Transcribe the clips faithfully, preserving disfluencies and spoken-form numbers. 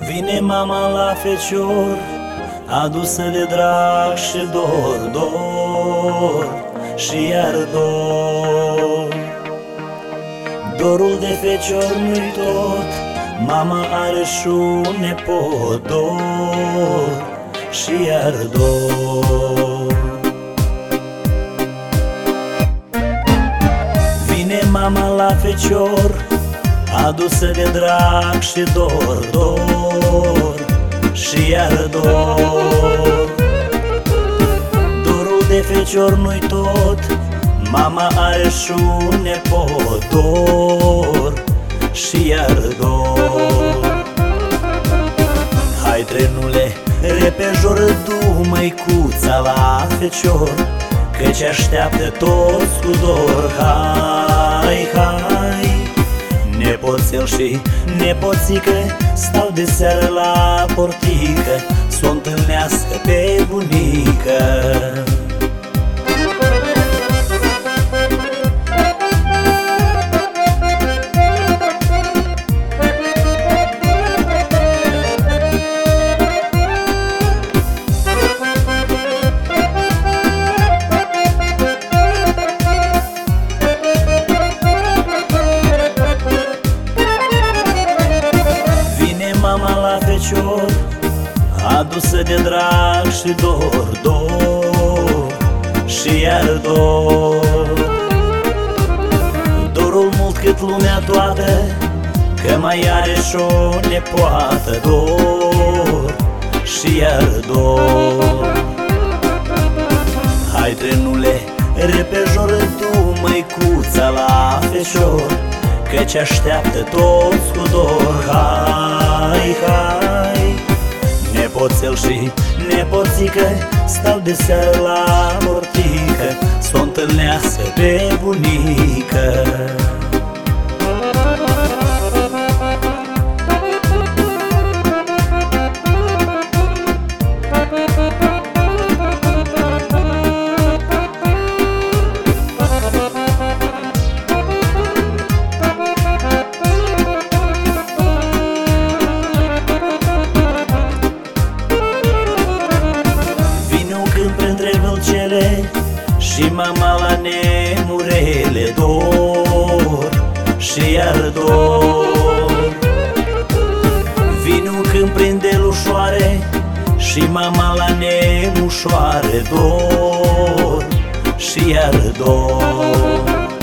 Vine mama la fecior, adusă de drag și dor, dor și iar dor. Dorul de fecior nu-i tot, mama are și un nepot, dor și iar dor. Vine mama la fecior, adusă de drag și dor, dor și iar dor. Dorul de fecior nu-i tot, mama are și un nepot, dor și iar dor. Hai trenule, repejor, du măicuța la fecior, căci așteaptă toți cu dor. Hai, hai, nepoțel și nepoțică stau de seară la portică, s-o întâlnească pe bunică. Mama la fecior, adusă de drag și dor, dor și iar dor. Dorul mult cât lumea toată, că mai are și-o nepoată, dor și iar dor. Hai trenule, repejor, du măicuța la fecior, căci așteaptă toți cu dor. Hai, hai, nepoțel și nepoțică stau de seară la portică, s-o întâlnească pe bunică. Și mama la nemurele, dor și iar dor. Vine un câmp prin delușoare și mama la nemușoare, dor și iar dor.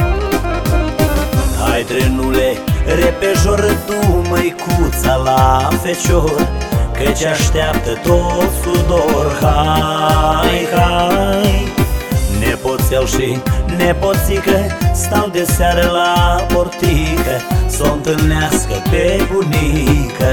Hai trenule, repejor, du măicuța la fecior, căci așteaptă toți cu dor. Hai, hai, nepoțel și nepoțică stau de seară la portică, s-o întâlnească pe bunică.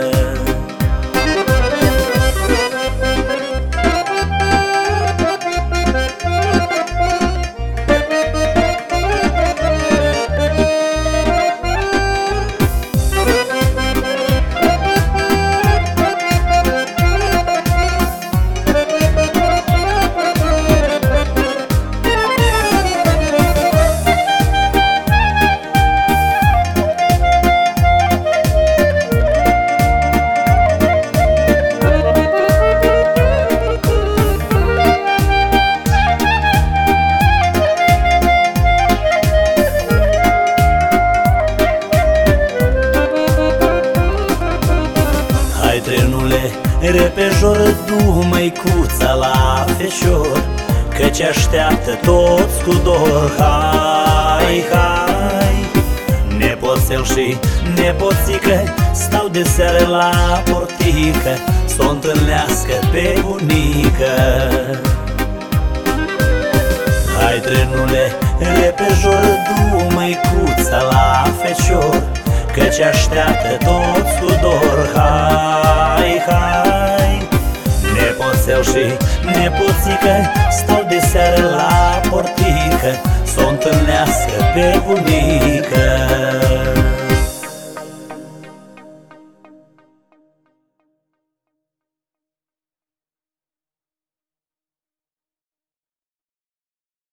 Trenule, repejor, du măicuța la fecior, căci așteaptă toți cu dor. Hai, hai, nepoțel și nepoțică stau de seară la portică, s-o întâlnească pe bunică. Hai trenule, repejor, du măicuța la fecior, căci așteaptă toți cu dor. Hai, hai, nepoțel și nepoțică stau de seară la portică, s-o întâlnească pe bunică.